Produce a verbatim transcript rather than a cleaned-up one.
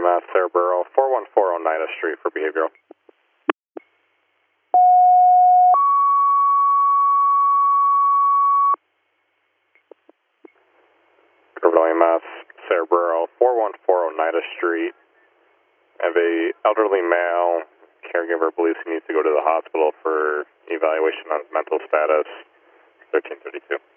Mass, Cerebro, four one four Oneida Street for behavioral. Curved Mass, Cerebro, four one four Oneida Street. I have a elderly male caregiver believes he needs to go to the hospital for evaluation on his mental status, thirteen thirty-two.